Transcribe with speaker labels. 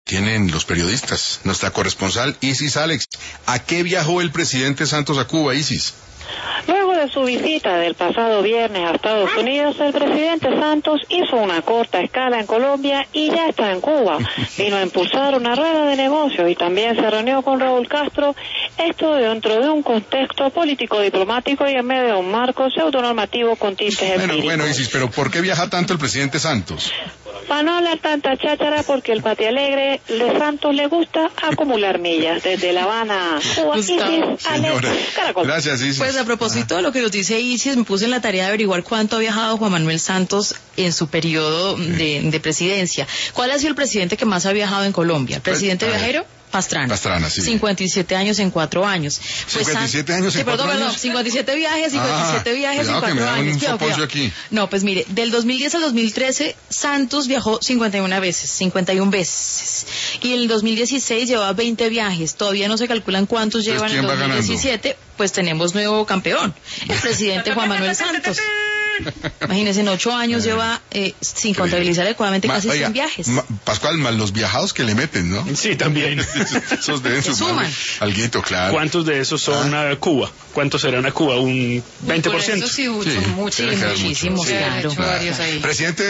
Speaker 1: tienen los periodistas. Nuestra corresponsal Isis Alex. ¿A qué viajó el presidente Santos a Cuba, Isis?
Speaker 2: Luego de su visita del pasado viernes a Estados Unidos, el presidente Santos hizo una corta escala en Colombia y ya está en Cuba. Vino a impulsar una rueda de negocios y también se reunió con Raúl Castro, esto dentro de un contexto político-diplomático y en medio de un marco pseudonormativo con tintes empíricos.
Speaker 1: Bueno, Isis, pero ¿por qué viaja tanto el presidente Santos?
Speaker 2: Para no hablar tanta cháchara, porque el patialegre de Santos le gusta acumular millas. Desde La Habana, Cuba, Isis, Alex, Caracol.
Speaker 1: Gracias, Isis.
Speaker 3: Pues a propósito de lo que nos dice Isis, me puse en la tarea de averiguar cuánto ha viajado Juan Manuel Santos en su periodo de presidencia. ¿Cuál ha sido el presidente que más ha viajado en Colombia? ¿El presidente viajero? Pastrana,
Speaker 1: sí.
Speaker 3: 57 años en 4 años.
Speaker 1: Pues 57 años en 4 años.
Speaker 3: Perdón, 57 viajes en 4 años.
Speaker 1: Aquí.
Speaker 3: No, pues mire, del 2010 al 2013, Santos viajó 51 veces. Y en el 2016 llevaba 20 viajes. Todavía no se calculan cuántos llevan en el 2017. Pues tenemos nuevo campeón, el presidente Juan Manuel Santos. Imagínense, en 8 años lleva, sin contabilizar adecuadamente, casi 100 viajes.
Speaker 1: Pascual, más los viajados que le meten, ¿no?
Speaker 4: Sí, también.
Speaker 1: Esos deben sumar alguito, claro.
Speaker 4: ¿Cuántos de esos son a Cuba? ¿Cuántos serán a Cuba? ¿Un 20%?
Speaker 3: Eso sí, muchísimos, claro.
Speaker 1: Presidente